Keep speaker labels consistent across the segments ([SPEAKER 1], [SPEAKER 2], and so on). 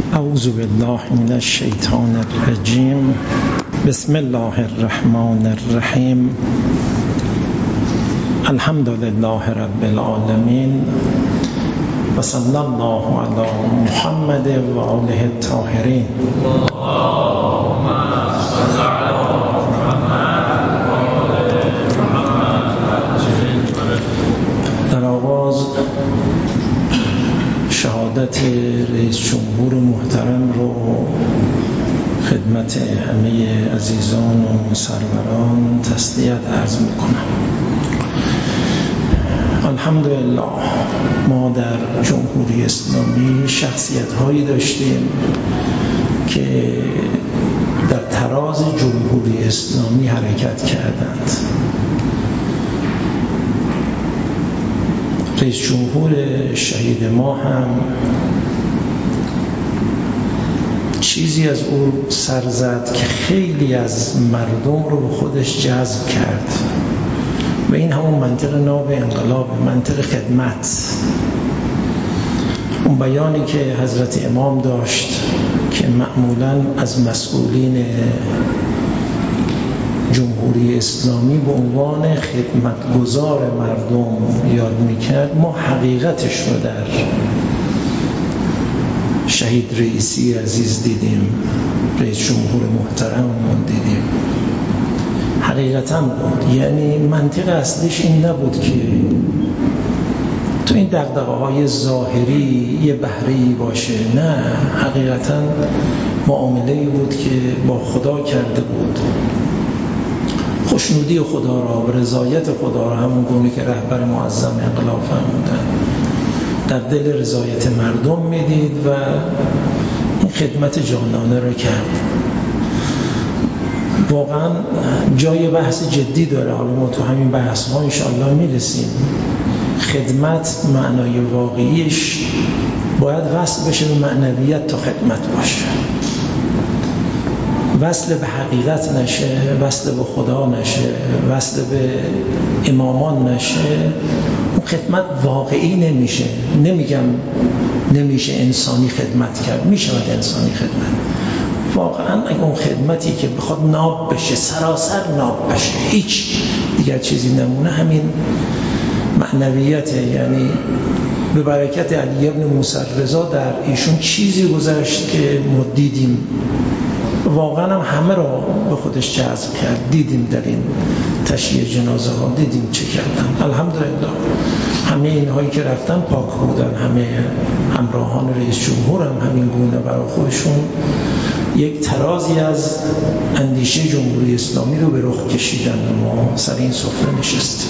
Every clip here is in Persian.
[SPEAKER 1] اعوذ بالله من الشیطان الرجیم. بسم الله الرحمن الرحیم. الحمد لله رب العالمین و صلی الله علی محمد و آله الطاهرین. در آغاز شهادت رئیس جمهور محترم رو خدمت همه عزیزان و سروران تسلیت عرض میکنم. الحمدلله ما در جمهوری اسلامی شخصیت هایی داشتیم که در تراز جمهوری اسلامی حرکت کردند. رئیس جمهور شهید ما هم چیزی از او سر زد که خیلی از مردم رو به خودش جذب کرد و این همون منطق ناب انقلاب، منطق خدمت. اون بیانی که حضرت امام داشت که معمولاً از مسئولین جمهوری اسلامی به عنوان خدمتگزار مردم یاد میکرد، ما حقیقتش رو در شهید رئیسی عزیز دیدیم، رئیس جمهور محترممون دیدیم. حقیقتاً بود، یعنی منطق اصلیش این نبود که تو این دغدغه‌های ظاهری یه بهره‌ای باشه، نه، حقیقتاً معامله‌ای بود که با خدا کرده بود. خوشنودی خدا را و رضایت خدا را، همون گونه که رهبر معظم انقلاب فرمودن، در دل رضایت مردم میدید و این خدمت جانانه را کرد. واقعا جای بحث جدی داره، حالا ما تو همین بحث ها انشاءالله میرسیم. خدمت معنای واقعیش باید وصل بشه به معنویت تا خدمت باشه، وصل به حقیقت نشه، وصل به خدا نشه، وصل به امامان نشه، اون خدمت واقعی نمیشه. نمیگم نمیشه انسانی خدمت کرد، میشود انسانی خدمت. واقعا اگه اون خدمتی که بخواد ناب بشه، سراسر ناب بشه، هیچ دیگر چیزی نمونه، همین معنویته. یعنی به برکت علی ابن موسی رضا در ایشون چیزی گذشت که ما دیدیم، واقعا هم همه را به خودش جذب کرد. دیدیم در این تشییع جنازه ها، دیدیم چه کردن. الحمدلله همه اینهایی که رفتن پاک بودن، همه همراهان رئیس جمهور هم همین گونه برای خودشون یک ترازی از اندیشه جمهوری اسلامی رو به رخ کشیدن و ما سر این سفره نشستیم.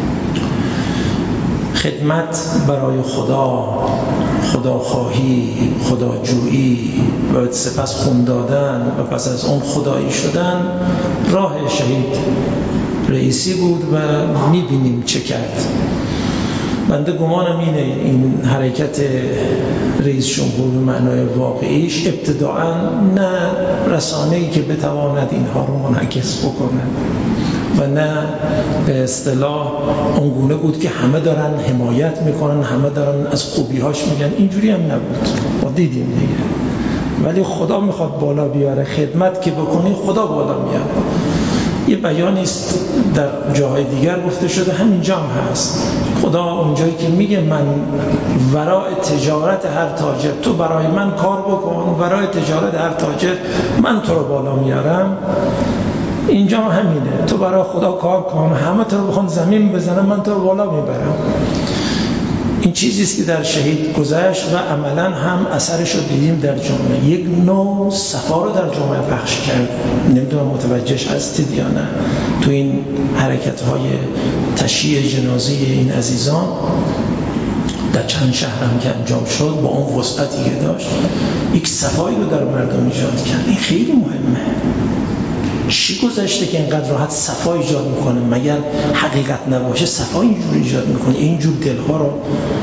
[SPEAKER 1] خدمت برای خدا، خداخواهی، خداجویی و سپس خون دادن و پس از اون خدایی شدن راه شهید رئیسی بود و میبینیم چه کرد. بنده گمانم اینه، این حرکت رئیس جمهور به معنای واقعیش ابتداعاً نه رسانه‌ای که بتواند اینها رو منعکس بکنه و نه به اصطلاح اونگونه بود که همه دارن حمایت میکنن، همه دارن از خوبی‌هاش میگن. اینجوری هم نبود، ما دیدیم دیگه. ولی خدا میخواد بالا بیاره، خدمت که بکنی خدا بالا میاره. یه بیانی است در جاهای دیگر گفته شده، همینجا هم هست. خدا اونجایی که میگه من ورای تجارت هر تاجر، تو برای من کار بکن، ورای تجارت هر تاجر من تو رو بالا میارم. اینجا هم همینه، تو برای خدا کار کن، همه تو رو بخوان زمین بزنم، من تو رو بالا میبرم. این چیزیست که در شهید گذشت و عملا هم اثرش رو دیدیم در جامعه. یک نوع صفا رو در جامعه پخش کرد. نمیدونم متوجهش هستید یا نه. تو این حرکت‌های تشییع جنازه این عزیزان در چند شهر هم که انجام شد، با اون وسعتی که داشت، یک صفایی رو در مردم ایجاد کرد. این خیلی مهمه. چی گذشته که اینقدر راحت صفا ایجاد میکنه؟ مگر حقیقت نباشه صفا اینجور ایجاد میکنه؟ اینجور دلها رو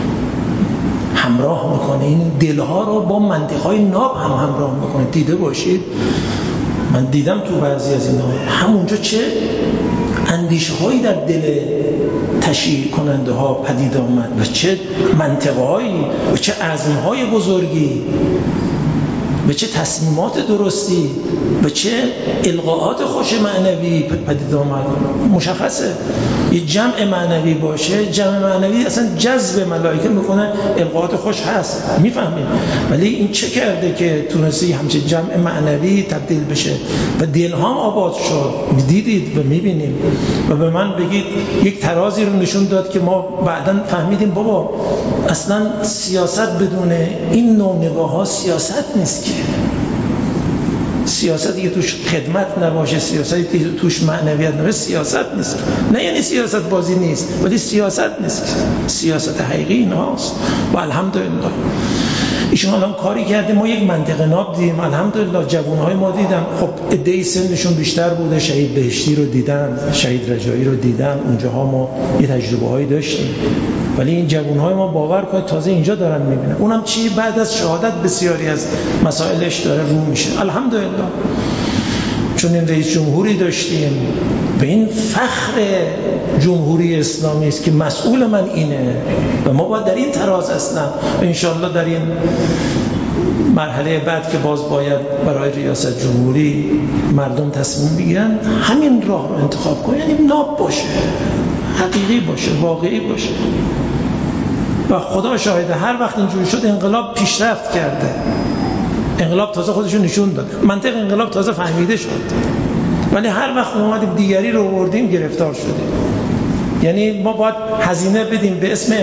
[SPEAKER 1] همراه میکنه، این دلها رو با منطقهای ناب هم همراه میکنه. دیده باشید، من دیدم تو بعضی از اینا همونجا چه اندیشه هایی در دل تشییع کننده ها پدید آمد و چه منطقه هایی و چه عزم های بزرگی. به چه تصمیمات درستی، به چه القاءات خوش معنوی پدید آمد. مشخصه یه جمع معنوی باشه، جمع معنوی اصلا جذب ملائکه میکنه، القاءات خوش هست میفهمیم، ولی این چه کرده که تونستی همچین جمع معنوی تبدیل بشه و دلهام آباد شد. دیدید و میبینیم. و به من بگید یک ترازی رو نشون داد که ما بعداً فهمیدیم بابا اصلا سیاست بدون این نوع نگاه ها سیاست نیست. که سیاستی که توش خدمت نباشه، سیاستی که توش معنویت نباشه، سیاست نیست. نه یعنی سیاست بازی نیست، ولی سیاست نیست. سیاست حقیقی این هاست. و الحمدلله ایشون الان کاری کرده، ما یک منطقه ناب دیدیم. الحمدلله جوانهای ما دیدن، خب عده‌ای سنشون بیشتر بوده، شهید بهشتی رو دیدن، شهید رجایی رو دیدن، اونجاها ما یه تجربه‌هایی داشتیم. ولی این جوانهای ما باور کنید تازه اینجا دارن میبینن. اونم چی؟ بعد از شهادت بسیاری از مسائلش داره رو میشه. الحمدلله. چون این رئیس جمهوری داشتیم، به این فخر جمهوری اسلامی است که مسئول من اینه و ما باید در این تراز اصلا و انشاءالله در این مرحله بعد که باز باید برای ریاست جمهوری مردم تصمیم بگیرن، همین راه رو انتخاب کنن. یعنی ناب باشه، حقیقی باشه، واقعی باشه. و خدا شاهده هر وقت اینجوری شد انقلاب پیشرفت کرده. انقلاب تازه خودشو نشون داد، منطق انقلاب تازه فهمیده شد. ولی هر وقت اومدیم دیگری رو آوردیم گرفتار شدیم. یعنی ما باید هزینه بدیم به اسم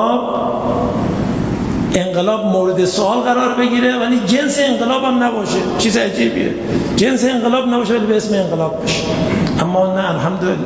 [SPEAKER 1] انقلاب مورد سوال قرار بگیره، ولی جنس انقلاب هم نباشه. چیز عجیبیه، جنس انقلاب نباشه ولی به اسم انقلاب بشه. اما نه، الحمدلله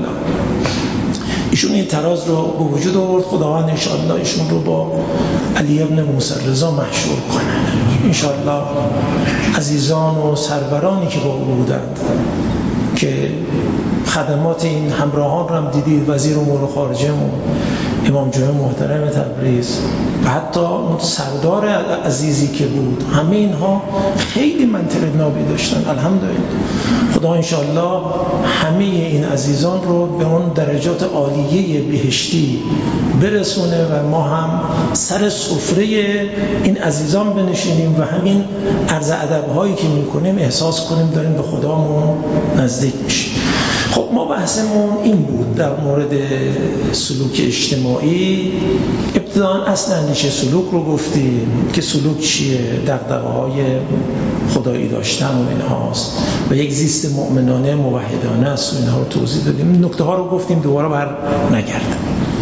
[SPEAKER 1] ایشون این تراز رو به وجود آورد. خداوند انشاءالله ایشون رو با علی ابن موسی رضا محشور کنه. انشاءالله عزیزان و سرورانی که با او بودند که خدمات این همراهان رو هم دیدید، وزیر امور خارجه و امام جمعه محترم تبریز و حتی اون سردار عزیزی که بود، همه اینها خیلی منطق نابی داشتن. الحمدلله خدا انشاءالله همه این عزیزان رو به اون درجات عالیه بهشتی برسونه و ما هم سر سفره این عزیزان بنشینیم و همین عرض ادب هایی که میکنیم احساس کنیم داریم به خدامون نزدیک میشیم. خب ما بحثمون این بود در مورد سلوک اجتماعی. ابتداً اصلا نیشه سلوک رو گفتیم که سلوک چیه، دغدغه‌های خدایی داشتن و اینهاست و یک زیست مؤمنانه موحدانه است و اینها رو توضیح دادیم. نکته ها رو گفتیم، دوباره بر نگردم.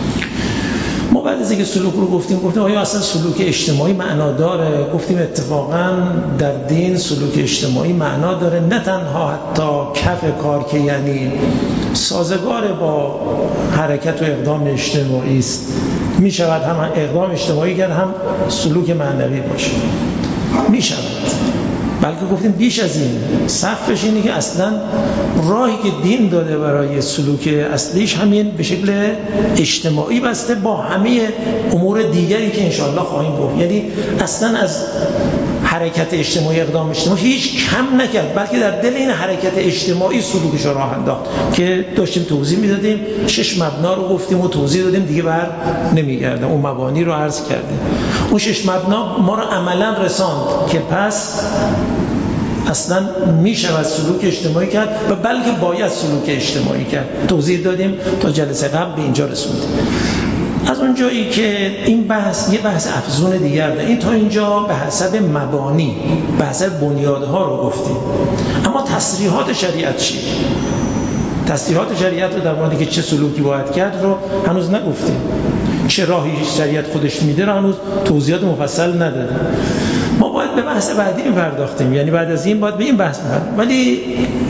[SPEAKER 1] ما بعد از اینکه سلوک رو گفتیم آیا اصلا سلوک اجتماعی معنا داره؟ گفتیم اتفاقا در دین سلوک اجتماعی معنا داره، نه تنها حتی کف کار که یعنی سازگار با حرکت و اقدام اجتماعی است، می شود هم اقدام اجتماعی کرد هم سلوک معنوی باشه، می شود. بلکه گفتیم بیش از این سقفش اینه که اصلا راهی که دین داده برای سلوک اصلیش همین به شکل اجتماعی بسته با همه امور دیگری که انشاءالله خواهیم گفت. یعنی اصلا از حرکت اجتماعی، اقدام اجتماعی هیچ کم نکرد، بلکه در دل این حرکت اجتماعی سلوکش رو راه انداخت که داشتیم توضیح میدادیم. 6 مبنا رو گفتیم و توضیح دادیم، دیگه بر نمیگردم، اون مبانی رو عرض کردیم. اون 6 مبنا ما رو عملا رساند که پس اصلا میشه از سلوک اجتماعی کرد و بلکه باید سلوک اجتماعی کرد. توضیح دادیم تا جلسه قبل به اینجا رسوندیم. از اونجایی که این بحث یه بحث افزون دیگر ده، این تا اینجا به حسب مبانی، به حسب بنیادها رو گفتیم. اما تصریحات شریعت چی؟ تصریحات شریعت رو در مورد که چه سلوکی باید کرد رو هنوز نگفتیم. چه راهی شریعت خودش میده رو هنوز توضیحات مفصل نداده. ما باید به بحث بعدی پرداختیم، یعنی بعد از این باید به این بحث پرداختیم. ولی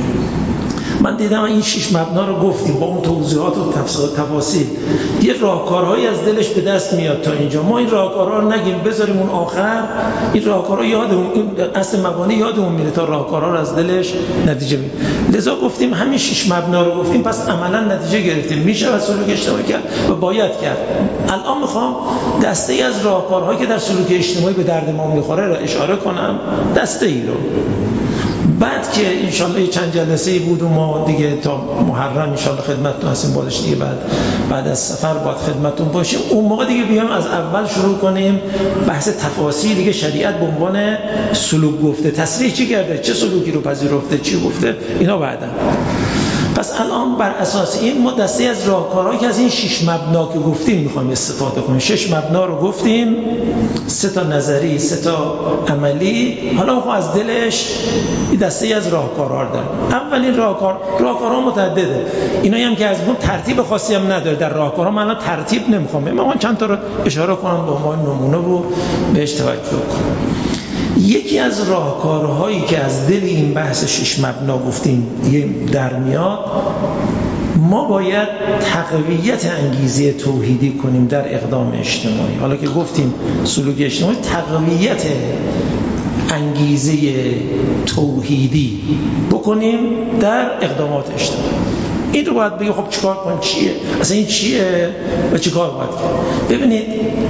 [SPEAKER 1] من دیدم این 6 مبنا رو گفتیم با اون توضیحات و تفاصیل، یه راهکارهایی از دلش به دست میاد. تا اینجا ما این راهکارها رو نگیم بذاریم اون آخر، این راهکارها یادمون، این اصل مبانی یادمون میره تا راهکارها رو از دلش نتیجه بگیریم. لذا گفتیم همین 6 مبنا رو گفتیم، پس عملا نتیجه گرفتیم، میشه از سلوک اجتماعی کرد و باید کرد. الان میخوام دسته‌ای از راهکارهایی که در سلوک اجتماعی به درد ما میخوره رو اشاره کنم. دسته‌ای رو بعد که انشالله چند جلسه‌ای بود و ما دیگه تا محرم انشالله خدمتتون هستیم، بازش دیگه بعد از سفر باید خدمتتون باشیم، اون موقع دیگه بیایم از اول شروع کنیم بحث تفاصیل دیگه. شریعت به عنوان سلوک گفته، تصریح چی کرده، چه سلوکی رو پذیرفته، چی گفته، اینا بعدا. پس الان بر اساس این ما دسته از راهکارهایی که از این 6 مبنا که گفتیم میخوایم استفاده کنیم. 6 مبنا رو گفتیم، 3 تا نظری، 3 تا عملی. حالا میخوام از دلش این دسته از راهکارها رو داریم. اولین راهکارها متعدده، اینایی هم که از اون ترتیب خاصی هم نداره در راهکارها. من الان ترتیب نمیخوام، من چند تا رو اشاره کنم به عنوان نمونه رو بهش توجه کنم. یکی از راهکارهایی که از دل این بحث 6 مبنا گفتیم در میاد، ما باید تقویت انگیزه توحیدی کنیم در اقدام اجتماعی. حالا که گفتیم سلوک اجتماعی، تقویت انگیزه توحیدی بکنیم در اقدامات اجتماعی. این رو باید بگیم خب چیکار کنیم، چیه اصلا این چیه و چیکار باید کنیم. ببینید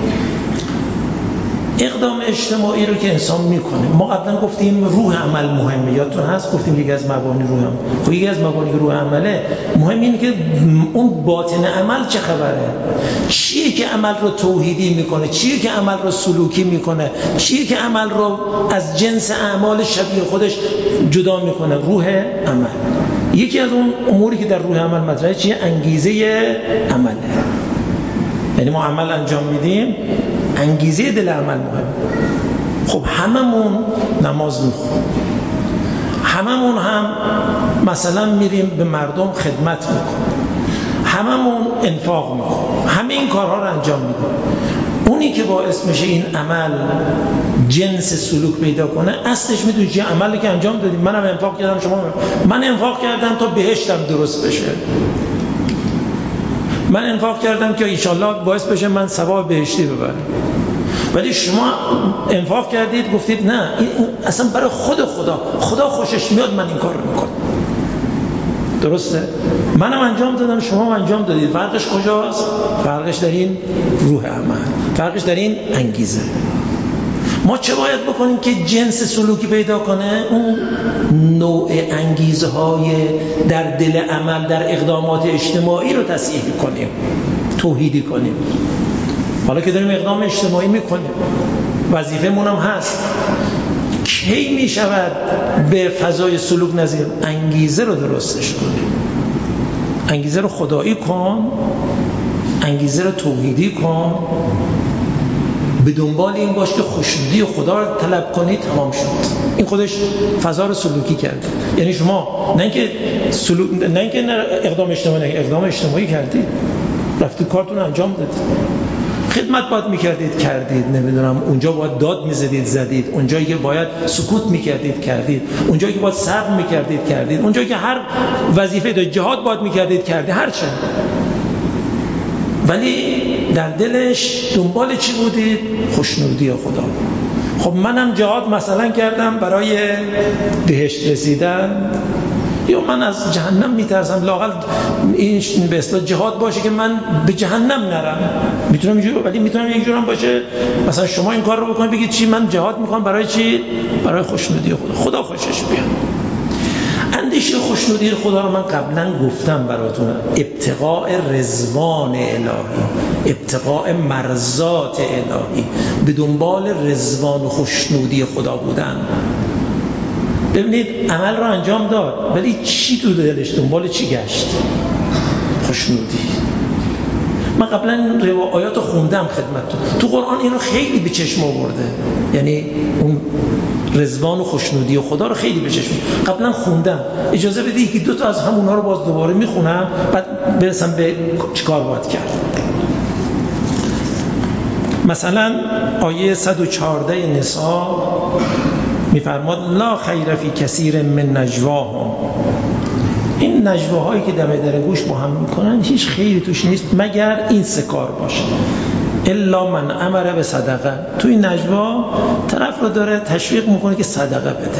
[SPEAKER 1] اقدام اجتماعی رو که انسان میکنه، ما قبلا گفتیم روح عمل مهمه، یادتون هست گفتیم یکی از مبانی روح عمل. خب یکی از مبانی روح عمله مهم اینه که اون باطن عمل چه خبره، چیه که عمل رو توحیدی میکنه، چیه که عمل رو سلوکی میکنه، چیه که عمل رو از جنس اعمال شبیه خودش جدا میکنه. روح عمل یکی از اون اموری که در روح عمل مطرحه چیه؟ انگیزه عمله. یعنی ما عمل انجام میدیم، انگیزه دل عمل مهم. خب هممون نماز میخونیم، هممون هم مثلا میریم به مردم خدمت میکنیم، هممون انفاق میکنیم، همه این کارها رو انجام میدیم. اونی که باعث میشه این عمل جنس سلوک پیدا کنه، اصلش میدونی چیه؟ عملی که انجام دادیم. منم انفاق کردم، شما من انفاق کردم تا بهشتم درست بشه، من انفاق کردم که انشالله باعث بشه من ثواب بهشتی ببرم. ولی شما انفاق کردید گفتید نه این اصلا برای خدا خوشش میاد من این کار رو میکنم. درسته؟ منم انجام دادم، شما انجام دادید. فرقش کجاست؟ فرقش در این روح عمل، فرقش در این انگیزه. ما چه باید بکنیم که جنس سلوکی پیدا کنه؟ اون نوع انگیزه های در دل عمل، در اقدامات اجتماعی رو تصحیح کنیم، توحیدی کنیم. حالا که داریم اقدام اجتماعی میکنیم، وظیفه مونم هست. کی می شود به فضای سلوک نظیر؟ انگیزه رو درستش کنیم، انگیزه رو خدایی کن، انگیزه رو توحیدی کن، به دنبال این باش که خوشنودی خدا رو طلب کنی، تمام شد. این خودش فضا رو سلوکی کرده. یعنی شما نه اینکه اقدام اجتماعی کردید، رفتید کارتون انجام دادید، خدمت باید میکردید کردید، نمیدونم اونجا باید داد میزدید زدید، اونجایی که باید سکوت میکردید کردید، اونجایی که باید صبر میکردید کردید، اونجایی که هر وظیفه داشت جهاد باید میکردید کردید، هر چه. ولی در دلش دنبال چی بودید؟ خوشنودی خدا. خب منم جهاد مثلا کردم برای بهشت رسیدن، یا من از جهنم میترسم، لااقل این به اصطلاح جهاد باشه که من به جهنم نرم. میتونم اینجوری، ولی میتونم یک جورم باشه مثلا شما این کار رو بکنید بگید چی؟ من جهاد میکنم برای چی؟ برای خوشنودی خدا خوشش بیاد. اندیشه خوشنودی خدا رو من قبلا گفتم براتون، ابتغاء رضوان الهی، ابتغاء مرضات الهی، به دنبال رضوان و خوشنودی خدا بودن. ببینید عمل رو انجام داد، ولی چی تو دلش؟ دنبال چی گشت؟ خوشنودی. من قبلا آیات رو خوندم خدمتتون، تو قرآن اینو خیلی به چشم آورده، یعنی اون رضوان و خوشنودی و خدا رو خیلی به چشم قبلا خوندم. اجازه بدید یکی دو تا از همونها رو باز دوباره میخونم، بعد برسم به چیکار باید کرد. مثلا آیه 114 نساء میفرماد لا خیر فی کثیر من نجواهم. این نجواهایی که دم در گوش با هم میکنن هیچ خیری توش نیست مگر این سه کار باشه. الا من امر به صدقه. تو این نجوا طرف رو داره تشویق میکنه که صدقه بده.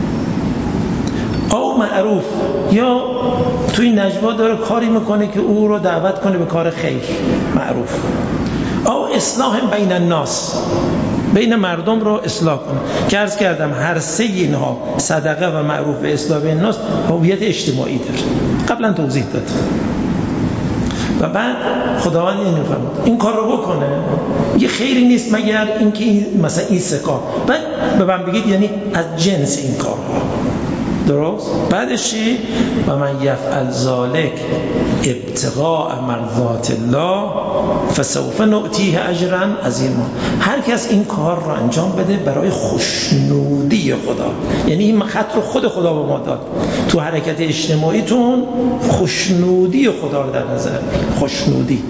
[SPEAKER 1] او معروف، یا تو این نجوا داره کاری میکنه که او رو دعوت کنه به کار خیر معروف. او اصلاح بین الناس، بین مردم رو اصلاح کنه که عرض کردم هر سه اینها صدقه و معروف و اصلاح بین الناس هویت اجتماعی داره، قبلا توضیح دادم. و بعد خداوند اینو فرمود این کار رو بکنه، یه خیری نیست مگر اینکه مثلا این سه کار، بعد به من بگید یعنی از جنس این کارها، درست؟ بعدش چی؟ و من یفعل ذلک ابتغاء مرضات الله فسوف نؤتیه اجرا عظیما. هر کس این کار رو انجام بده برای خوشنودی خدا، یعنی این خط رو خدا به ما داد، تو حرکت اجتماعیتون خوشنودی خدا رو در نظر، خوشنودی.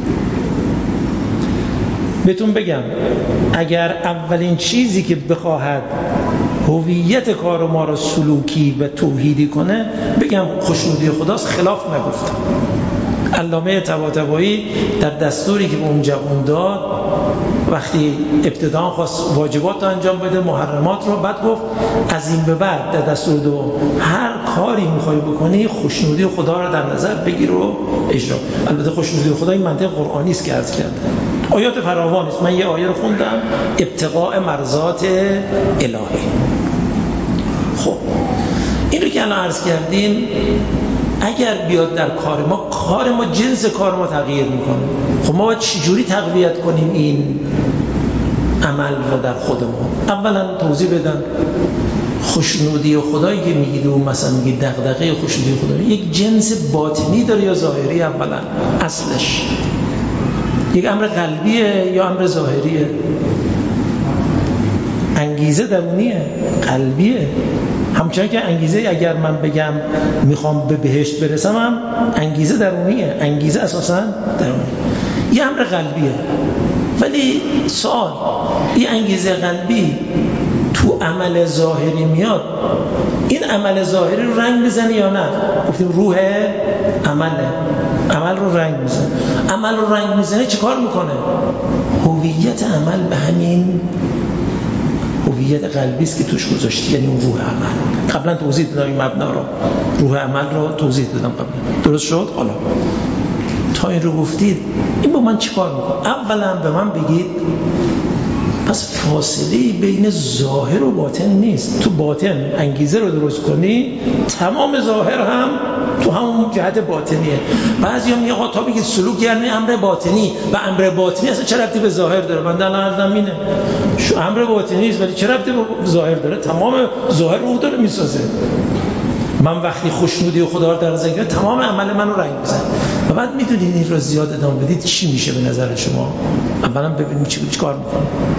[SPEAKER 1] بهتون بگم اگر اولین چیزی که بخواهد هویت کار ما رو سلوکی و توحیدی کنه بگم خوشنودی خداست، خلاف نگفتم. علامه طباطبایی در دستوری که به اون جوان داد وقتی ابتداً خواست واجبات رو انجام بده، محرمات رو، بعد گفت از این به بعد در دستور دوم هر کاری میخوای بکنی خوشنودی خدا رو در نظر بگیر و اجرا. البته خوشنودی خدا این منطق قرآنی است که عرض کردم، آیات فراوان است. من یه آیه رو خوندم ابتغاء مرضات الهی. خب این رو که الان عرض کردیم اگر بیاد در کار ما جنس کار ما تغییر میکنه، خب ما باید چجوری تقویت کنیم این عمل رو در خودمون؟ اولا توضیح بدم خوشنودی خدایی که میگید و مثلا میگید دغدغه خوشنودی خدا یک جنس باطنی داره یا ظاهری؟ اولا اصلش یک امر قلبیه یا امر ظاهریه؟ انگیزه درونیه، قلبیه. همچنان که انگیزه اگر من بگم میخوام به بهشت برسم هم انگیزه درونیه، انگیزه اساسا درونیه، یه امر قلبیه. ولی سوال این انگیزه قلبی تو عمل ظاهری میاد، این عمل ظاهری رو رنگ میزنه یا نه؟ گفتیم روح عمل رو رنگ میزنه. عمل رو رنگ میزنه چه کار میکنه؟ هویت عمل به همین هویت قلبی است که توش گذاشتی، یعنی اون روح عمل. قبلا توضیح دادم این مبنا رو، روح عمل رو توضیح دادم قبلا، درست شد؟ حالا تا این رو گفتید این با من چیکار میکنه؟ اولا به من بگید پس فاصله بین ظاهر و باطن نیست. تو باطن انگیزه رو درست کنی تمام ظاهر هم تو همون جهت باطنیه. بعضیا میگن آقا تا بگید سلوک یعنی امر باطنی، و امر باطنی اصلا چه ربطی به ظاهر داره؟ من در نظرم اینه امر باطنی است ولی چه ربطی به ظاهر داره؟ تمام ظاهر رو داره میسازه. من وقتی خوشنودی خدا رو در نظر گرفتم تمام عمل منو رنگ میزنه. و بعد میدونید این رو زیاد ادامه بدید چی میشه به نظر شما؟ اولا ببینید چی کار میکنه.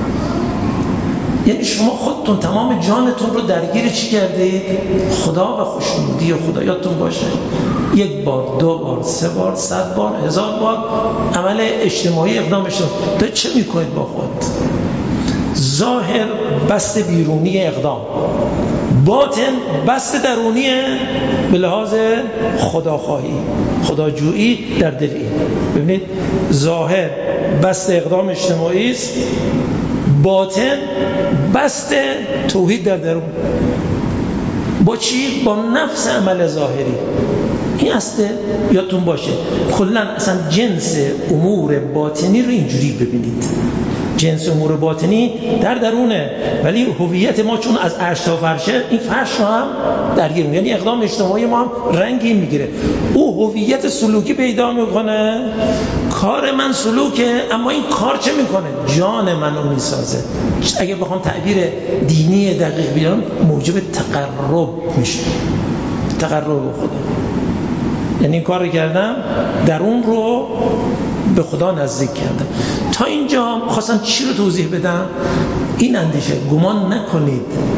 [SPEAKER 1] یعنی شما خودتون تمام جانتون رو درگیر چی کردید؟ خدا و خوشنودی خدا. یادتون باشه یک بار، دو بار، سه بار، 100 بار، 1000 بار عمل اجتماعی، اقدام اجتماعی تو چه میکنید با خود؟ ظاهر بست بیرونی اقدام، باطن بست درونی به لحاظ خداخواهی، خداجویی در دل. ببینید ظاهر بست اقدام اجتماعی است، باطن بست توحید در درون. با چی؟ با نفس عمل ظاهری. این اصله یادتون باشه. کلا اصلا جنس امور باطنی رو اینجوری ببینید، جنس امور باطنی در درونه، ولی هویت ما چون از عرش تا فرشه، این فرش رو هم درگیر می‌کنه، یعنی اقدام اجتماعی ما هم رنگی میگیره. او هویت سلوکی پیدا میکنه، کار من سلوکه، اما این کار چه میکنه؟ جان منو میسازه. اگه بخوام تعبیر دینی دقیق بیارم موجب تقرب میشه، تقرب به خدا. یعنی این کار رو کردم درون رو به خدا نزدیک کردم. تا اینجا خواستم چی رو توضیح بدم؟ این اندیشه گمان نکنید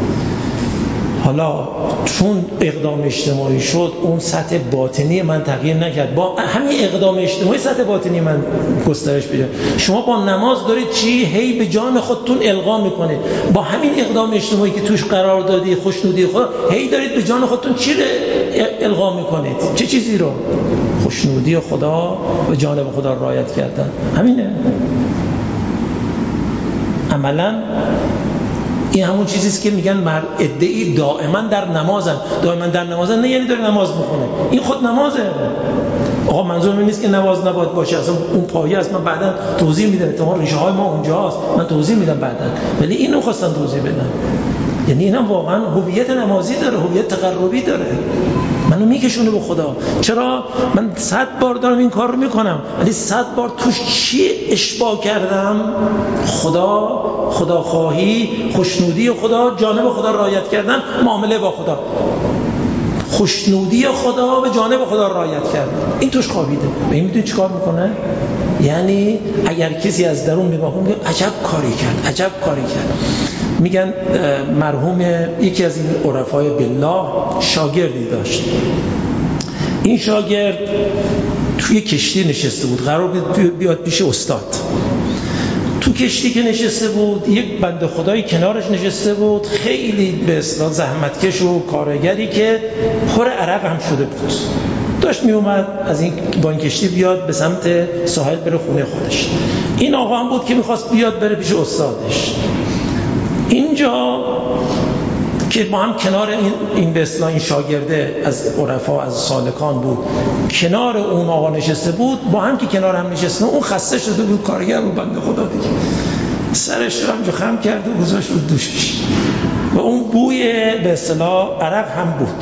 [SPEAKER 1] حالا چون اقدام اجتماعی شد اون سطح باطنی من تغییر نکرد، با همین اقدام اجتماعی سطح باطنی من گسترش پیدا. شما با نماز دارید چی؟ هی به جان خودتون القا میکنید. با همین اقدام اجتماعی که توش قرار دادی، خوشنودی خدا، هی دارید به جان خودتون چی رو القا میکنید؟ چه چیزی رو؟ خوشنودی خدا و جانب خدا رو رعایت کردن. همینه عملاً. این همون چیزی است که میگن ادعی دائما در نمازن. دائما در نمازن نه یعنی داره نماز میخونه، این خود نمازه. آقا منظورم این نیست که نماز نباید باشه، اصلا اون پایه است، من بعدا توضیح میدم، احتمال ریشه های ما اونجاست، من توضیح میدم بعدا، ولی اینو خواستم توضیح بدم. یعنی اینا واقعا هویت نمازی داره، هویت تقربی داره، منو میکشونه به خدا. چرا من 100 بار دارم این کار رو میکنم، ولی 100 بار توش چی اشباع کردم؟ خداخواهی، خوشنودی خدا، جانب خدا رعایت کردن، معامله با خدا، خوشنودی خدا به جانب خدا رعایت کردن، این توش خوابیده. و این میدونی چیکار میکنه؟ یعنی اگر کسی از درون نگاه کنه عجب کاری کرد، عجب کاری کرد. میگن مرحوم یکی از این عرفای بالله شاگردی داشت. این شاگرد توی کشتی نشسته بود، قرار بود بیاد پیش استاد. تو کشتی که نشسته بود یک بنده خدایی کنارش نشسته بود، خیلی به اصطلاح زحمتکش و کارگری که پر عرق هم شده بود. داشت می اومد از این با این کشتی بیاد به سمت ساحل بره خونه خودش. این آقا هم بود که میخواست بیاد بره پیش استادش. اینجا که با هم کنار این به اصطلاح این شاگرده از عرفا از سالکان بود، کنار اون آقا نشسته بود، با هم که کنار هم نشسته، اون خسته شده بود، کارگر بود بنده خدا دیگه، سرش رو همجا خم کرده و گذاشت رو دوشش و اون بوی به اصطلاح عرق هم بود.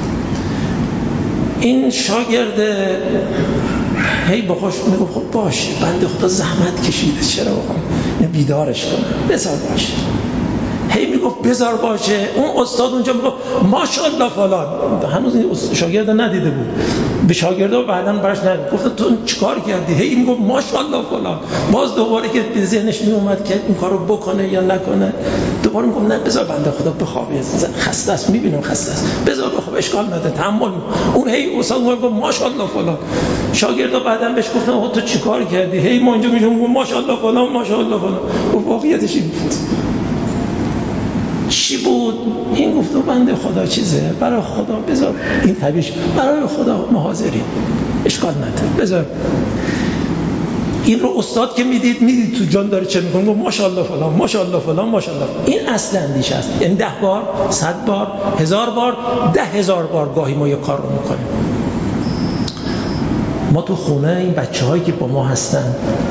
[SPEAKER 1] این شاگرده هی با خوش میگفت خب باشه بنده خدا زحمت کشیده، چرا بخوام بیدارش کنم، بذار باشه. هی میگفت بذار باشه. اون استاد اونجا میگفت ماشاءالله فلان، هنوز این شاگرد ندیده بود، به شاگردا بعداً براش نگفت، گفت تو چیکار کردی؟ هی میگفت ماشاءالله فلان. باز دوباره که به ذهنش میومد که این کارو بکنه یا نکنه، دوباره میگفت نه بذار بنده خدا بخوابه، خسته است، میبینم خسته است، بذار بخواب، اشکال نداره، تحمل. اون هی استاد میگفت ماشاءالله فلان. شاگردا بعداً بهش گفتن تو چیکار کردی؟ هی ما اینجا میگیم ماشاءالله فلان ماشاءالله فلان. واقعیتش این بود. چی بود؟ این گفت بنده خدا چیزه، برای خدا بذار این طبیعش، برای خدا ما حاضریم، اشکال نداره، بذار. این رو استاد که میدید تو جان داره چه میکنه، گفت ماشاءالله فلان ماشاءالله فلان ماشاءالله. این اصل اندیشه است. یعنی 10 بار 100 بار 1000 بار 10,000 بار گاهی ما یک کار رو میکنیم. ما تو خونه این بچه‌هایی که با ما هستن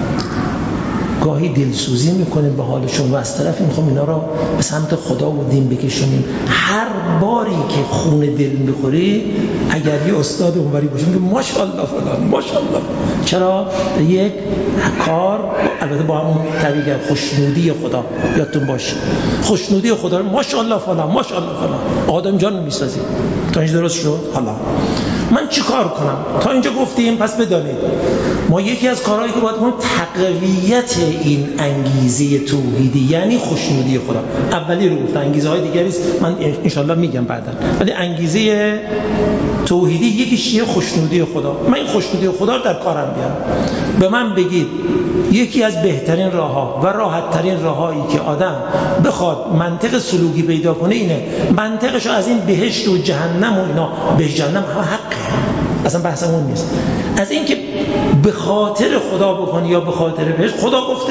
[SPEAKER 1] گاهی دلسوزی میکنیم به حالشون و از طرف میخوام اینا رو به سمت خدا و دین بکشونیم. هر باری که خون دل میخوری اگر یه استاد اونوری باشه میگه ماشاءالله فلان ماشاءالله. چرا؟ یک کار البته با همون طبیعت خوشنودی خدا یادتون باشه، خوشنودی خدا ماشاءالله فلان ماشاءالله فلان. آدم جان میسازی. تا اینجا درست شد؟ حالا من چی کار کنم؟ تا اینجا گفتیم، پس بدانید ما یکی از کارهایی که باید کنیم تقویت این انگیزه توحیدی، یعنی خوشنودی خدا. اولی رو گفتم، انگیزه های دیگری است من انشالله میگم بعدا، ولی انگیزه توحیدی یکیش چیه؟ خوشنودی خدا. من این خوشنودی خدا رو در کارم بیارم. به من بگید یکی از بهترین راه‌ها و راحت‌ترین راه‌هایی که آدم بخواد منطق سلوکی پیدا کنه اینه، منطقشو از این بهشت و جهنم و اینا، به جهنم حقه، اصلا بحثمون نیست، از این که به خاطر خدا بکنی یا به خاطر بهشت. خدا گفته،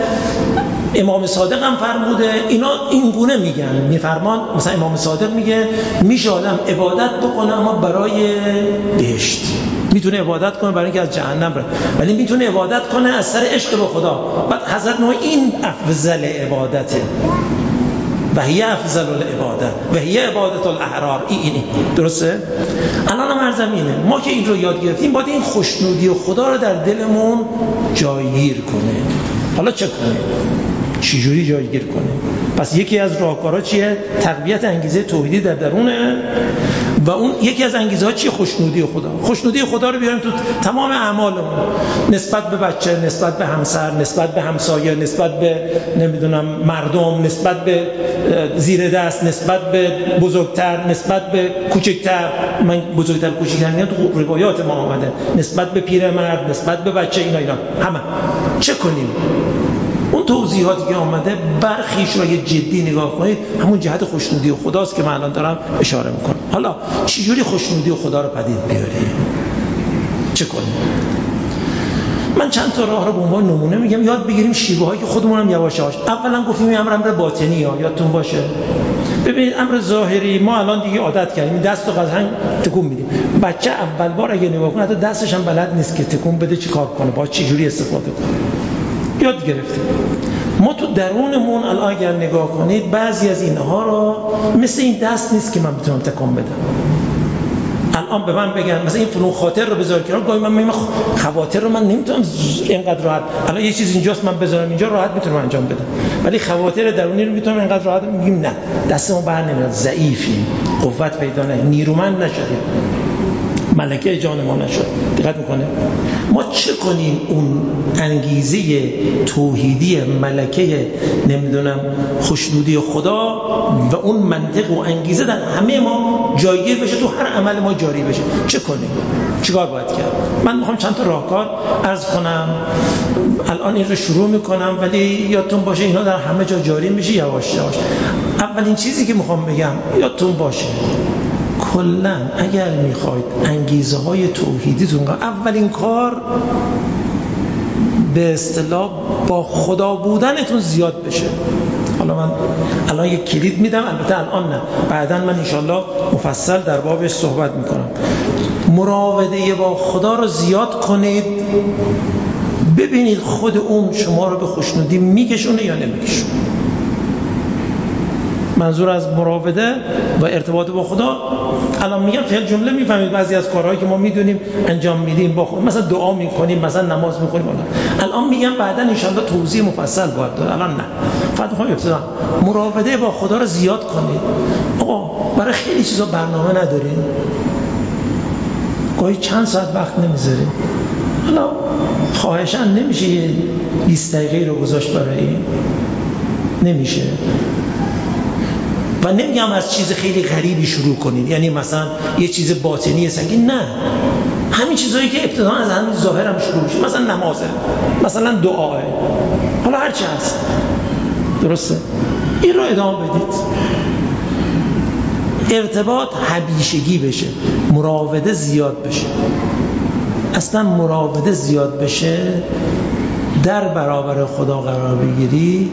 [SPEAKER 1] امام صادق هم فرموده، اینا این گونه میگن، میفرمان مثلا امام صادق میگه میشه آدم عبادت بکنه اما برای بهشت، میتونه عبادت کنه برای اینکه از جهنم بره، ولی میتونه عبادت کنه از سر عشق به خدا. بعد حضرت نوح این افضل عبادته و هی افضل العباده و هی عبادت الاحرار. این درسته؟ الان هم ارزمینه ما که این رو یاد گرفتیم باید این خوشنودی خدا رو در دلمون جایگیر کنه. حالا چه کنه؟ چجوری جایگیر کنه؟ پس یکی از راهکارها چیه؟ تقویت انگیزه توحیدی در درونه و اون یکی از انگیزه‌ها چیه؟ خوشنودی خدا. خوشنودی خدا رو بیاریم تو تمام اعمالمون، نسبت به بچه، نسبت به همسر، نسبت به همسایه، نسبت به نمیدونم مردم، نسبت به زیر دست، نسبت به بزرگتر، نسبت به کوچکتر. من بزرگتر کوچکتر میگم تو روایات ما اومده، نسبت به پیرمرد، نسبت به بچه، اینا همه چه کنیم؟ اون توضیحاتی که آمده برخیش رو جدی نگاه کنید، همون جهت خوشنودی خداست که من الان دارم اشاره میکنم. حالا چجوری خوشنودی خدا رو پدید بیاریم؟ چه کنیم؟ من چند تا راه رو به عنوان نمونه میگم، یاد بگیریم شیوه هایی که خودمون هم یواش یواش. اولا گفتیم این امر باطنی ها، یادتون باشه ببینید امر ظاهری ما الان دیگه عادت کردیم دستو قشنگ تکون میدیم. بچه اول بار اگه نگاه کنه حتی دستش هم بلد نیست که تکون بده چی کار کنه، با چه جوری استفاده کنه. یاد گرفتیم. ما تو درونمون الان اگر نگاه کنید بعضی از اینها رو مثل این دست نیست که من بتونم تکون بدم. الان به من بگن مثلا این فلان خاطر رو بذار کنار، گاهی من میگم خواطر رو من نمیتونم اینقدر راحت، الان یه چیز اینجاست من بذارم اینجا راحت میتونم انجام بدم، ولی خواطر درونی رو میتونم اینقدر راحت. میگیم نه، دستمون بر نمیاد، ضعیفیم، قوت پیدا نکنیم، نیرومند نشدیم، ملکه جان ما نشد. دقت میکنه ما چه کنیم اون انگیزه توحیدی ملکه نمیدونم خوشنودی خدا و اون منطق و انگیزه در همه ما جایگیر بشه، تو هر عمل ما جاری بشه. چه کنیم؟ چیکار باید کرد؟ من میخوام چند تا راهکار عرض کنم. الان این رو شروع میکنم ولی یادتون باشه اینا در همه جا جاری میشه یواش یواش. اولین چیزی که میخوام بگم یادتون باشه کلاً اگر میخواید انگیزه های توحیدیتون اولین کار به اصطلاح با خدا بودنتون زیاد بشه. حالا من الان یک کلید میدم، البته الان نه، بعداً من انشالله مفصل در بابش صحبت میکنم. مراوده با خدا رو زیاد کنید، ببینید خود اون شما رو به خوشنودی میکشونه یا نمیکشونه. منظور از مراوده و ارتباط با خدا الان میگم خیلی جمله میفهمید. بعضی از کارهایی که ما میدونیم انجام میدیم با خود، مثلا دعا میکنیم، مثلا نماز میخونیم، الان میگم بعدا انشالله توضیح مفصل باید داد، الان نه. فقط میخوام ابتدا مراوده با خدا رو زیاد کنید. آقا برای خیلی چیزا برنامه نداریم، گاهی چند ساعت وقت نمیذاریم. حالا خواهشاً نمیشه 20 دقیقه رو گذاشت برای این، نمیشه. و نمیگم از چیز خیلی غریبی شروع کنید، یعنی مثلا یه چیز باطنی سنگین، نه، همین چیزایی که ابتدا از همین ظاهر هم شروع میشه، مثلا نمازه، مثلا دعاه، حالا هر چی هست، درسته؟ این رو ادامه بدید. ارتباط همیشگی بشه، مراوده زیاد بشه. اصلا مراوده زیاد بشه، در برابر خدا قرار بگیری،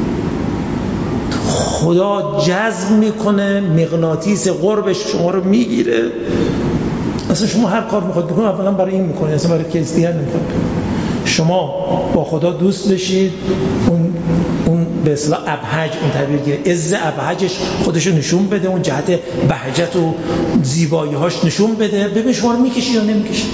[SPEAKER 1] خدا جذب میکنه، مغناطیس قربش شما رو میگیره. اصلا شما هر کار میخواد بکنید اولا برای این میکنید، اصلا برای کسی دیگر نمیکنید. شما با خدا دوست بشید، اون به اصطلاح ابهج، اون تعبیر که عز ابهجش خودشو نشون بده، اون جهت بهجت و زیبایی‌هاش نشون بده، ببین شما رو میکشی یا نمیکشی.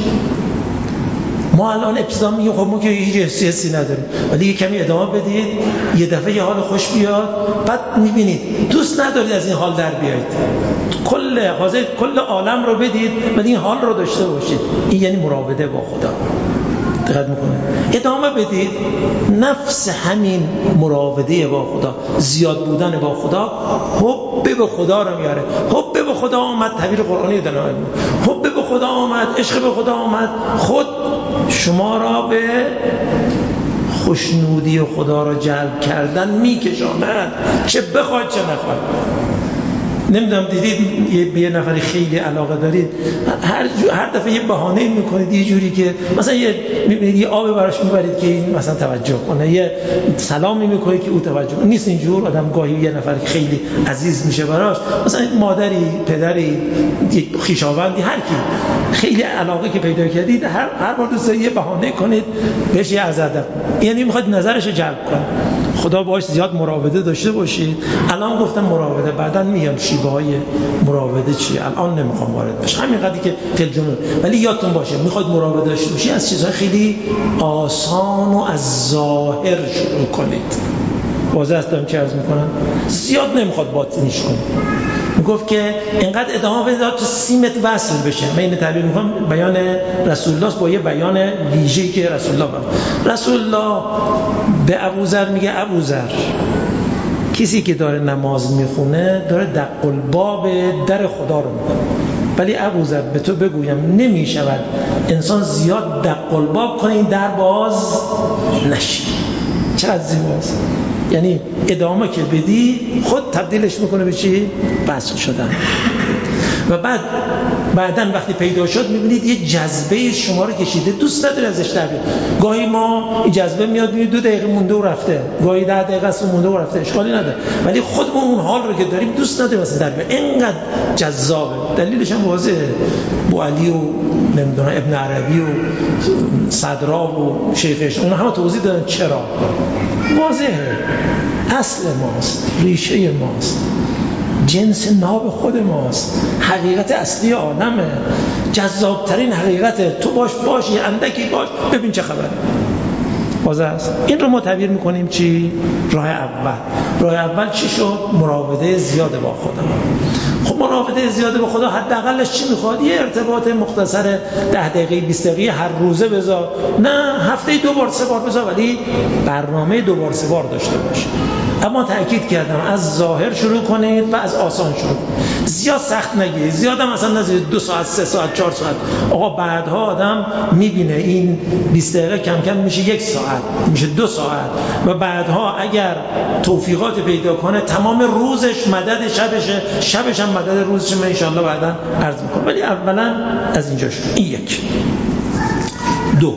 [SPEAKER 1] ما الان ابتدا میگیم خب ما که هیچ حسی نداریم، ولی یه کمی ادامه بدید، یه دفعه یه حال خوش بیاد، بعد میبینید دوست ندارید از این حال در بیایید، کل عالم رو بدید ولی این حال رو داشته باشید. این یعنی مراوده با خدا. دقت میکنه ادامه بدید. نفس همین مراوده با خدا، زیاد بودن با خدا، حب به خدا رو میاره. حب به خدا آمد، تعبیر قرآنی داره، حب به خدا آمد، عشق به خدا آمد، خود شما را به خوشنودی خدا را جلب کردن میکشاند، چه بخواد چه نخواد. نمیدونم دیدید یه نفری خیلی علاقه دارید، هر دفعه یه بهانه میکنید یه جوری که مثلا یه آب براش میبرید که این مثلا توجه کنه، یه سلامی میکنید که او توجه کنه. نیست اینجور. آدم گاهی یه نفر خیلی عزیز میشه براش، مثلا مادری، پدری، یک خویشاوندی، هر کی خیلی علاقه که پیدا کردید، هر بار دوست دارید یه بهانه کنید بهش یه عرض ادب، یعنی میخواید نظرش رو جلب کنه. خدا باهاش زیاد مراوده داشته باشید. الان گفتم مراوده، بعداً میگم شیوه‌های مراوده چیه، الان نمیخوام وارد بشم، همین قدری که تلجمه. ولی یادتون باشه میخواید مراوده داشته باشید از چیزهای خیلی آسان و از ظاهر شروع کنید. واضح است دارم چه عرض میکنم؟ زیاد نمیخواد باطنیش کنید. میگفت که اینقدر ادامه بده تا سیمت وصل بشه. من این تعبیر میکنم بیان رسول الله با یه بیان ویژه‌ای که رسول الله به ابوذر میگه ابوذر، کسی که داره نماز میخونه داره دق الباب در خدا رو میکنه، ولی ابوذر به تو بگویم نمیشود انسان زیاد دق الباب کنه این در باز نشه. چقدر زیباست. یعنی ادامه که بدی خود تبدیلش میکنه به چی؟ بسط شدن. و بعداً وقتی پیدا شد میبینید یه جذبه شما رو کشیده، دوست نداری ازش در بیاد. گاهی ما این جذبه میاد میبینید 2 دقیقه مونده و رفته، گاهی 10 دقیقه است مونده و رفته، اشکالی نداره، ولی خودمون اون حال رو که داریم دوست نداریم اصلا در بیاد، اینقدر جذابه. دلیلش هم واضحه، بوعلی و نمیدونم ابن عربی و صدرا و شیخش اون همه توضیح دادن چرا. واضحه، اصل ماست، ریشه ماست، جنس ناب خود ماست، حقیقت اصلی عالمه، جذابترین حقیقته. تو باشی اندکی باش ببین چه خبره. واضح است. این رو ما تعبیر میکنیم چی؟ راه اول چی شد؟ مراوده زیاد با خدا. خب مراوده زیاد با خدا حداقلش چی میخواد؟ یه ارتباط مختصر 10 دقیقه 20 دقیقه هر روزه بذار، نه هفته 2 بار 3 بار بذار، ولی برنامه 2 بار 3 بار داشته باشه. اما تأکید کردم از ظاهر شروع کنید و از آسان شروع کنید. زیاد سخت نگیرید، زیاد هم مثلا نذارید 2 ساعت 3 ساعت 4 ساعت. آقا بعدها آدم میبینه این 20 دقیقه کم کم میشه 1 ساعت، میشه 2 ساعت، و بعدها اگر توفیقات پیدا کنه تمام روزش مدد شبشه، شبش هم مدد روزشه. من ان شاء الله بعدا عرض میکنم، ولی اولا از اینجا شروع. این 1. 2،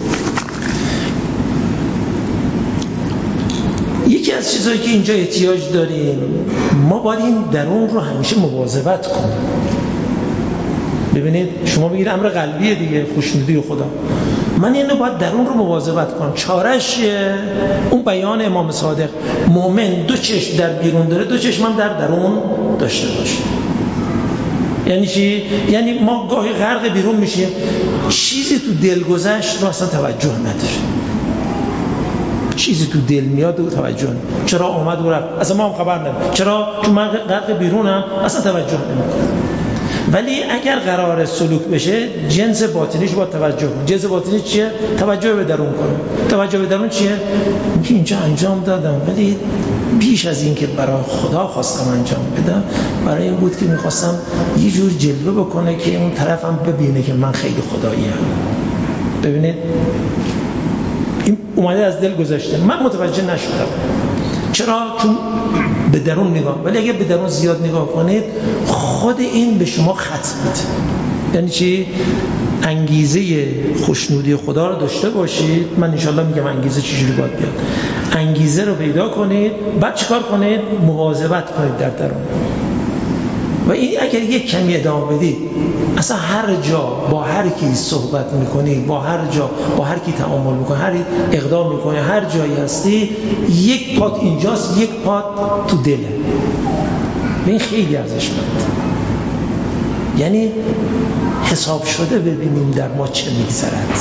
[SPEAKER 1] یکی از چیزایی که اینجا احتیاج داریم، ما باید این درون رو همیشه مواظبت کنیم. ببینید شما بگید امر قلبیه دیگه، خوشنودی خدا، من اینو باید درون رو مواظبت کنم. چارش اون بیان امام صادق، مؤمن 2 چشم در بیرون داره، 2 چشم هم در درون داشته باشه. یعنی چی؟ یعنی ما گاهی غرق بیرون میشیم، چیزی تو دل گذشت رو اصلا توجه نداره، چیزی تو دل میاد و توجه نمیکنه. چرا اومد و رفت اصلا ما هم خبر نداریم، چرا چون من غرق بیرونم اصلا توجه نمیکنم. ولی اگر قرار سلوک بشه، جنس باطنیش با توجه کنه. جنس باطنی چیه؟ توجه به درون کنه. توجه به درون چیه؟ که اینجا انجام دادم، ولی بیش از این که برای خدا خواستم انجام بدم، برای این بود که میخواستم یه جور جلوه بکنه که اون طرفم ببینه که من خیلی خداییم. ببینید این اومده از دل گذشته، من متوجه نشدم. چرا؟ چون به درون نگاه. ولی اگه به درون زیاد نگاه کنید، خود این به شما ختم میده. یعنی چی؟ انگیزه خوشنودی خدا رو داشته باشید. من انشالله میگم انگیزه چجوری باید بیاد. انگیزه رو پیدا کنید، بعد چیکار کنید؟ مواظبت کنید در درون. و این اگر یک کمی ادامه بدید، اصلا هر جا با هر کی صحبت میکنی، با هر جا با هر کی تعامل میکنی، هر اقدام میکنی، هر جایی هستی، 1 پات اینجاست، 1 پات تو دله. این خیلی ارزشمند. یعنی حساب شده ببینیم در ما چه میگذرد.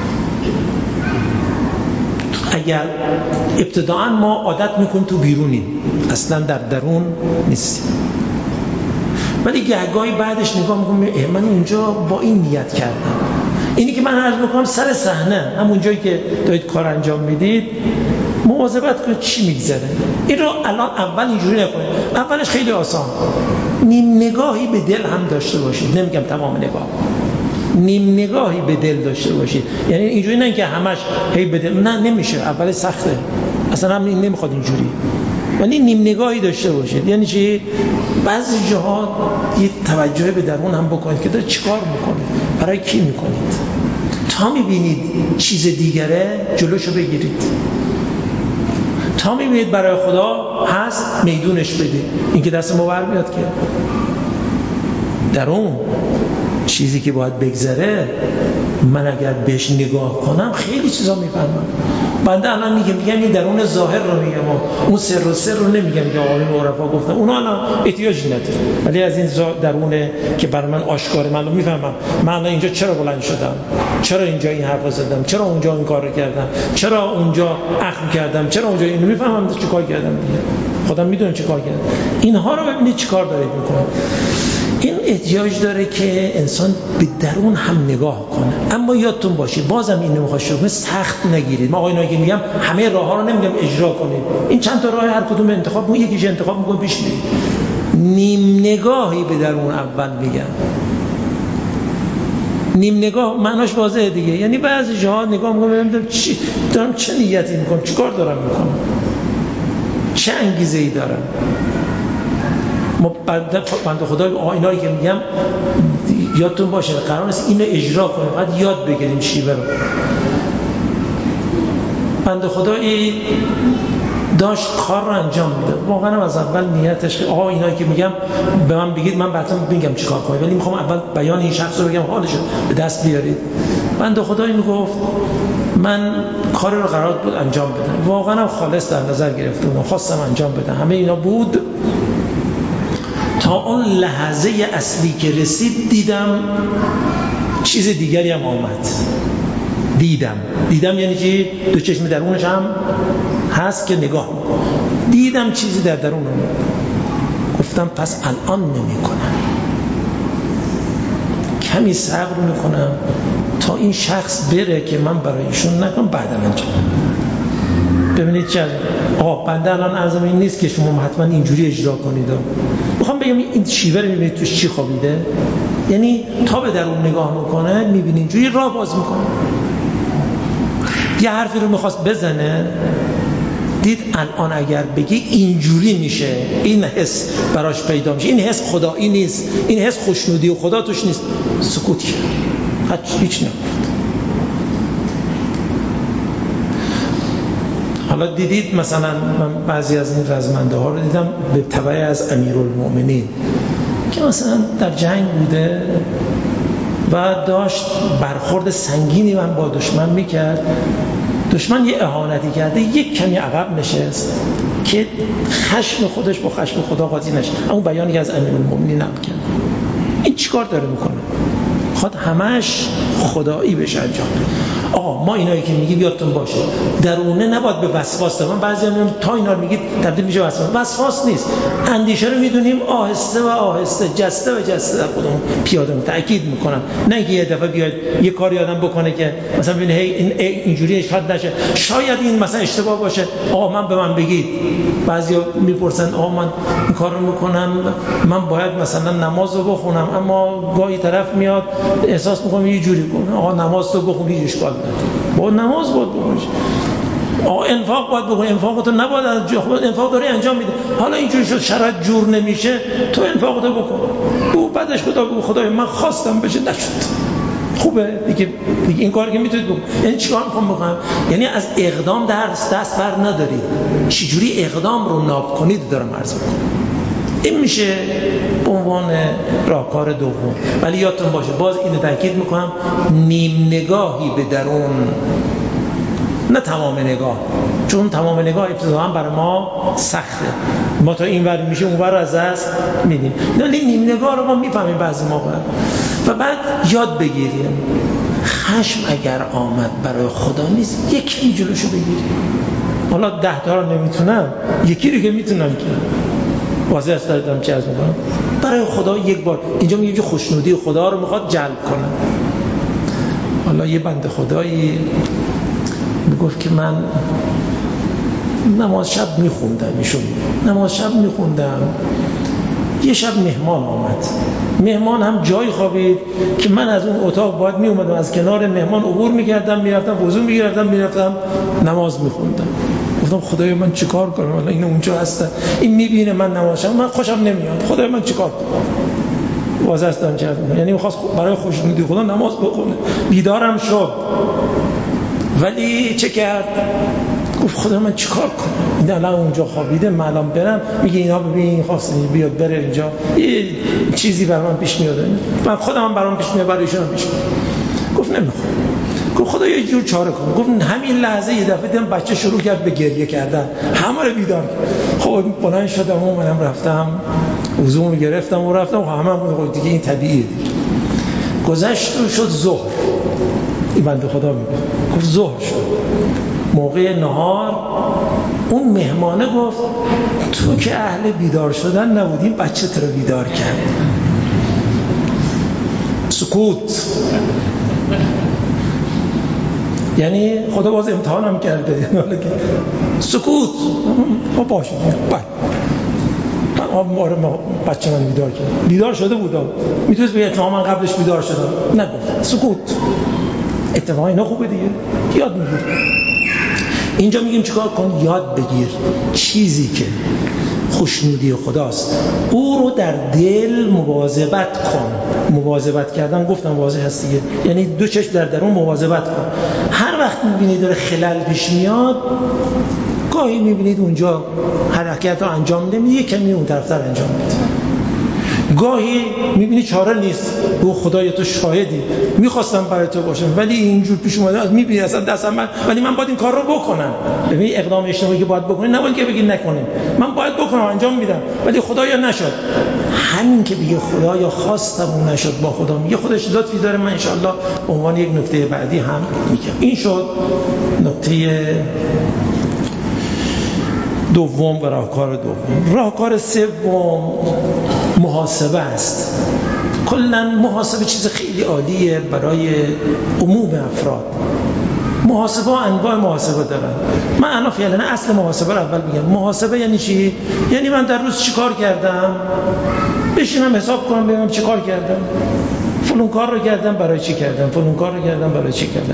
[SPEAKER 1] اگر ابتداعا ما عادت میکنیم تو بیرونیم، اصلا در درون نیستیم، ولی گهگاهی بعدش نگاه میکنم من اونجا با این نیت کردم. اینی که من عرض میکنم سر صحنه، همون جایی که دارید کار انجام میدید، مواظبت کنید چی میگذره. این رو الان اول اینجوری نکنید. اولش خیلی آسان، نیم نگاهی به دل هم داشته باشید. نمیگم تمام نگاه، نیم نگاهی به دل داشته باشید. یعنی اینجوری نه که همش هی به دل، نه نمیشه، اول سخته، اصلا هم نمیخواد اینجوری، ولی نیم نگاهی داشته باشید. یعنی چی؟ بعضی جاها یه توجه به درون هم بکنید که داره چیکار میکنید، برای کی میکنید. تا میبینید چیز دیگره، جلوشو بگیرید. تا میبینید برای خدا هست، میدونش بدید. این که دست ما برمیاد که درون چیزی که باید بگذره، من اگر بهش نگاه کنم خیلی چیزا میفهمم. بنده الان میگم این درون ظاهر رو میگم، اون سر رو نمیگم که آقایون عرفا گفتن، اونا الان احتیاجی نداره. ولی از این درونه که برای من آشکاره، من میفهمم من الان اینجا چرا بلند شدم، چرا اینجا این حرفو زدم، چرا اونجا این کارو کردم، چرا اونجا اخم کردم، چرا اونجا اینو میفهمم چه کار کردم دیگه. خودم میدونم چه کار کردم. اینها رو ببینید چه کار دارید میکنه. این احتیاج داره که انسان به درون هم نگاه کنه. اما یادتون باشه، بازم اینو میخوام شما سخت نگیرید. ما آقایون که میگم همه راه‌ها رو نمیگم اجرا کنید. این چند تا راه هر کدوم انتخاب کنید، یکیش انتخاب میکنید پیش میرید. نیم نگاهی به درون اول میگم. نیم نگاه معناش واضحه دیگه، یعنی بعضی جاها نگاه میکنم ببینم چی دارم، چه نیتی میکنم، چیکار دارم میکنم، چه انگیزه ای دارم. ما بنده خدا اینایی که میگم یادتون باشه قرار نیست اینو اجرا کنیم، باید یاد بگیریم شیوه رو. بنده خدایی داشت کار رو انجام میده، واقعا از اول نیتش اینایی که میگم به من بگید من بعدا میگم چیکار کنید، ولی میخوام اول بیان این شخص رو بگم حالش رو به دست بیارید. بنده خدایی میگفت من کار رو قرار بود انجام بدم، واقعا خالص در نظر گرفته بودم، خواستم انجام بدم، همه اینا بود تا اون لحظه اصلی که رسید دیدم چیز دیگری هم آمد. دیدم یعنی که دو چشم درونش هم هست که نگاه میکنم، دیدم چیزی در درونم، گفتم پس الان نمیکنم، کمی صبر میکنم تا این شخص بره که من برای ایشون نکنم، بعدم انجام. ببینید چه بنده الان عرضم این نیست که شما حتما اینجوری اجرا کنید، میخوام بگم این شیوه رو میبینید توش چی خوابیده، یعنی تا به درون نگاه میکنه میبینید اینجوری راه باز میکنه. یه حرفی رو میخواست بزنه، دید الان اگر بگی اینجوری میشه، این حس براش پیدا میشه، این حس خدایی نیست، این حس خوشنودی و خدا توش نیست، سکوت کرد، هیچ نگفت. حالا دیدید مثلا من بعضی از این رزمنده ها رو دیدم به تبع از امیرالمؤمنین که مثلا در جنگ بوده و داشت برخورد سنگینی با دشمن میکرد، دشمن یه اهانتی کرده، یک کمی عقب نشست که خشم خودش با خشم خدا قاطی نشه. اون بیانی که از امیرالمؤمنین نقل کرد، این چیکار داره میکنه؟ خود همش خدایی بشه انجام. ما اینایی که میگیم یادتون باشه درونه نباید به وسواس من بعضی میگم تا اینا رو میگید تبدیل میشه وسواس نیست، اندیشه رو میدونیم آهسته و آهسته، جسته و جسته در خودمون پیاده تاکید میکنم، نه اینکه یه دفعه بیاد یه کاری آدم بکنه که مثلا ببین اینجوری اشتباه نشه، شاید این مثلا اشتباه باشه، به من بگید. بعضیا میپرسن من این کارو میکنم، من باید مثلا نماز رو بخونم، اما گاهی طرف میاد احساس میکنم یه جوری کنه، نماز تو بخون هیچ اشکال نداره، با نماز باید بخونش، انفاق باید بخون، انفاقتو نباید انفاق داری انجام میده، حالا اینجوری شد شرایط جور نمیشه، تو انفاقتو بکن، بعدش خدای من خواستم بشه نشد، خوبه دیگه این کاری که میتونید بکنید. یعنی چیکار میخوام بکنم؟ یعنی از اقدام دست بر ندارید، چجوری اقدام رو ناب کنید دارم عرض میکنم. این میشه به عنوان راهکار دوم. ولی یادتون باشه باز اینو تاکید میکنم، نیم نگاهی به درون، نه تمام نگاه، چون تمام نگاه ابتداعا برای ما سخته، ما تا این ور میشه اون ور از دست میدیم، نه نیم نگاه رو ما میفهمیم بعضی موقع. و بعد یاد بگیریم خشم اگر آمد برای خدا نیست، یکی جلوشو بگیریم. حالا 10 تا رو نمیتونم، یکی رو که میتونم که واضح است دارم چه از میکنم برای خدا یک بار. اینجا میگه خوشنودی خدا رو میخواد جلب کنه. حالا یه بنده خدایی میگفت که من نماز شب میخوندم، یه شب مهمان آمد، مهمان هم جایی خوابید که من از اون اتاق باید میومدم از کنار مهمان عبور میکردم، میرفتم وضو میگرفتم، میرفتم نماز میخوندم. گفتم خدای من چیکار کنم، الان این اونجا هستن، این میبینه من نمازشم، من خوشم نمیاد، خدای من چیکار کنم؟ واضح است دارم چه میگم، یعنی می‌خواست برای خوشنودی خدا نماز بخونه، بیدارم شد، ولی چه کرد؟ گفت خدا من چیکار کنم؟ این الان اونجا خوابیده، من الان برم، میگه اینا ببین خواست بیاد بره اینجا، یه چیزی برام پیش میاد، من خودم برام پیش میاد، برای ایشون پیش میاد. گفت نمیخوام. گفت خدا یه جور چاره کن. گفت همین لحظه یه دفعه دیدم بچه شروع کرد به گریه کردن، همه رو بیدار کرد. خب بلند شدم و منم رفتم وضو گرفتم و رفتم، همه دیگه این طبیعیه. گذشت و شد ظهر. این بنده خدا میگه گفت ظهر شد، موقع نهار اون مهمانه گفت تو که اهل بیدار شدن نبودیم، بچه تو رو بیدار کرد. سکوت. یعنی خدا باز امتحانم کرده، سکوت. باشه ما بچه من بیدار شده بودم، میتونست بگه اتفاقا من قبلش بیدار شدم، نگفت، سکوت. اتفاقا اینا خوبه دیگه، یاد میگیر. اینجا میگیم چیکار کن؟ یاد بگیر چیزی که خوشنودی خداست او رو در دل مواظبت کن. مواظبت کردن گفتم واضح هست دیگه، یعنی دو چشم در درون مواظبت کن. هر وقت میبینید داره خلل پیش میاد، گاهی میبینید اونجا حرکت رو انجام نمیدی، کمی اون طرفتر انجام میدی. گاهی میبینی چاره نیست، او خدایا تو شاهدی، میخواستم برای تو باشم ولی اینجور پیش اومده، از میبینی اصلا دستم من، ولی من باید این کار رو بکنم. ببین اقدام اجتماعی که باید بکنی نباید که بگی نکنیم، من باید بکنم، انجام میدم، ولی خدایا نشد. همین که بگه خدایا خواستم اون نشد، با خدا میگه خودش لطفی داره، من انشالله به عنوان یک نکته بعدی هم میگم. این شد نکته دوم و راهکار دوم. راهکار سوم محاسبه است. کلا محاسبه چیز خیلی عالیه برای عموم افراد. محاسبه ها انواع محاسبه دارن. من الان فعلا اصل محاسبه رو اول میگم. محاسبه یعنی چی؟ یعنی من در روز چی کار کردم، بشینم حساب کنم ببینم چی کار کردم، فلان کار رو کردم برای چی کردم، فلان کار رو کردم برای چی کردم.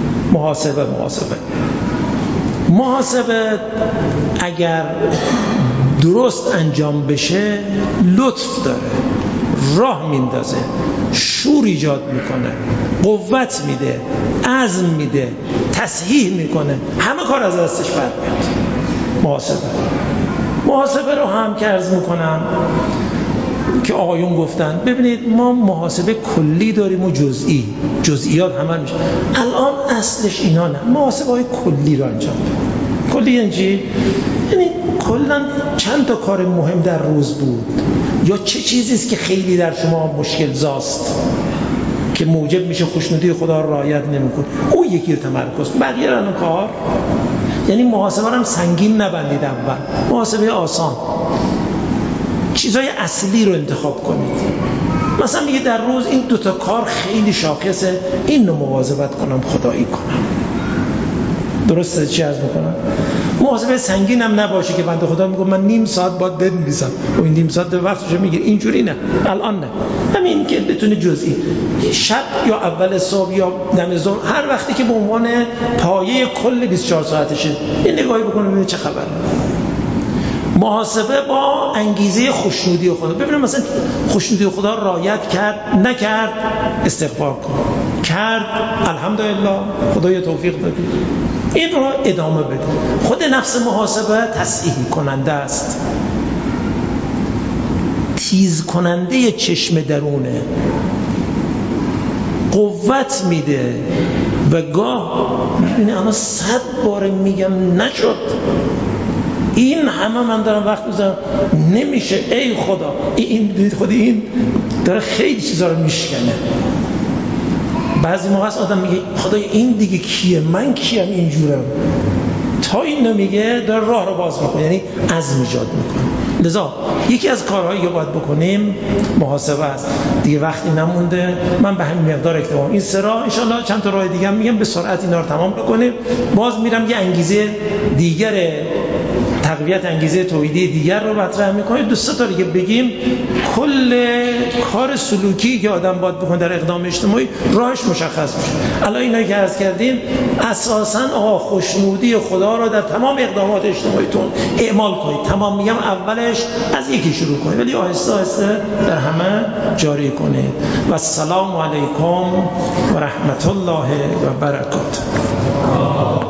[SPEAKER 1] محاسبه اگر درست انجام بشه لطف داره، راه میندازه، شور ایجاد میکنه، قوت میده، عزم میده، تصحیح میکنه، همه کار از دستش برمیاد. محاسبه رو هم که عرض میکنم که آقایون گفتن، ببینید ما محاسبه کلی داریم و جزئیات همه میشه. الان اصلش اینا نه، محاسبه های کلی رو انجام بدیم. کلی یعنی چی؟ یعنی کلا چند تا کار مهم در روز بود، یا چه چیزیست که خیلی در شما مشکل زاست که موجب میشه خوشنودی خدا رو رعایت نمیکنه، او یکی رو تمرکز، بقیه رو کار. یعنی محاسبه رو هم سنگین نبندید، اول محاسبه آسان، چیزای اصلی رو انتخاب کنید. مثلا میگه در روز این دوتا کار خیلی شاخصه، این رو مواظبت کنم، خدایی کنم. درسته چی عرض میکنم؟ محاسبه سنگین هم نباشه که بنده خدا میگه من نیم ساعت باید بنویسم و این نیم ساعت وقتشو میگیره، اینجوری نه، الان نه. همین که بتونه جزئی، شب یا اول صبح یا دم ظهر، هر وقتی که به عنوان پایه کل 24 ساعتشه این نگاهی بکنه ببینه چه خبره. محاسبه با انگیزه خوشنودی خدا. ببینم مثلا خوشنودی خدا رعایت کرد، نکرد، استغفار کن، کرد، الحمدلله، خدای توفیق دادی، این رو ادامه بده. خود نفس محاسبه تصحیح کننده است، تیز کننده چشم درونه، قوت میده. و گاه ببینید انا 100 بار میگم نشد، این همه من دارم وقت میذارم نمیشه، ای خدا، این خود این داره خیلی چیزا رو میشکنه. بعضی موقع است آدم میگه خدای این دیگه کیه، من کیم اینجورم، تا این نمیگه داره راه رو باز میکنه، یعنی عزم ایجاد میکنه. لذا یکی از کارهایی که باید بکنیم محاسبه است. دیگه وقتی نمونده، من به همین مقدار اکتفا. این سه راه، ان شاءالله چند تا راه دیگه هم میگم، به سرعت اینا رو تمام بکنیم. باز میرم یه انگیزه دیگر، تقویت انگیزه توحیدی دیگر رو مطرح میکنیم. دو سه تا دیگه بگیم. کل کار سلوکی که آدم باید بکنه در اقدام اجتماعی راهش مشخص میشه. الان اینایی که عرض کردیم اساساً خوشنودی خدا رو در تمام اقدامات اجتماعیتون اعمال کنید. تمام میگم اولش از یکی شروع کنید ولی آهسته آهسته در همه جاری کنید. و السلام علیکم و رحمت الله و برکاته.